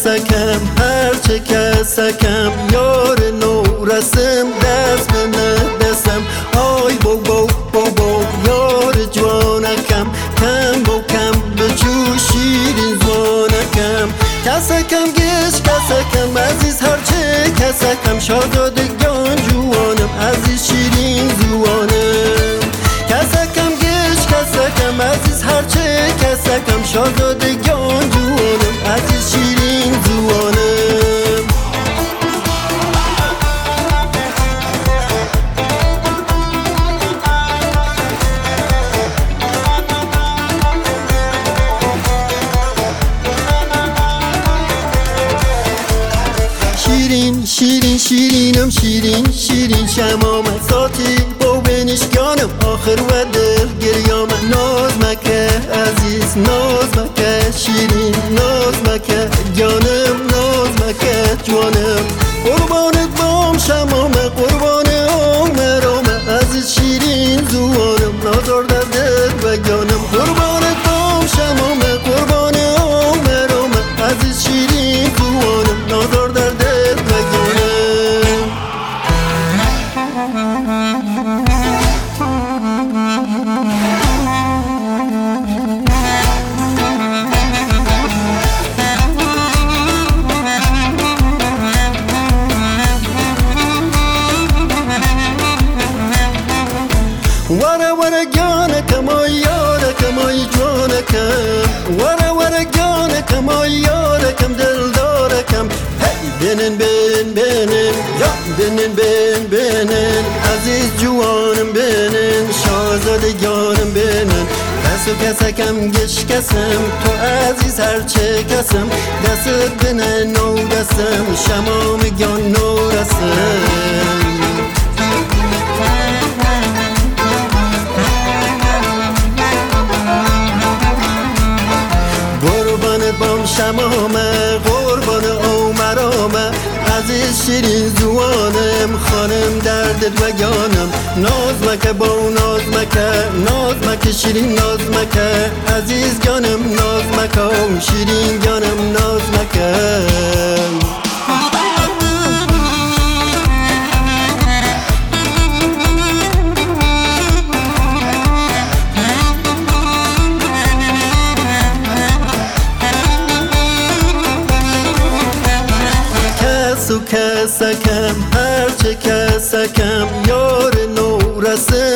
کسکم هرچه کسکم یار نورسم دست به ندسم آی بو بو بو بو یار جوانکم کم بو کم بجو شیرین زوانکم کسکم گش کسکم عزیز هرچه کسکم شادادگان جوانم عزیز شیرین زوانم کسکم گش کسکم عزیز هرچه کسکم شادادگان جوانم عزیز شیرین زوانم شیرین شیرین شیرینم شیرین شیرین شمام ساتی با بنشگانم آخر و دل گریام ناز مکه عزیز ناز مکه شیرین ناز مکه جانم ناز مکه جوانم قربانت بام شمام قربان عمرم عزیز شیرین زوانم نازار دردت و جانم قربانت بام شمام قربان عمرم عزیز شیرین زوانم نازار دردت وره وره جانکم آی یارکم آی جوانکم وره وره جانکم آی یارکم دلدارکم هی بینن بین بینن یا بینن بین بینن عزیز جوانم بینن شاهزاده جانم بینن دستو کسکم گش کسم تو عزیز هرچه کسم دستت بینن نو دستم شمام گان نو رسم بام شمامه قربان عمرامه عزیز شیرین زوانم خانم دردت و جانم ناز مکه با ناز مکه شیرین ناز مکه عزیز جانم ناز مکه شیرین جانم ناز مکه کسکم هرچه کسکم یار نورسم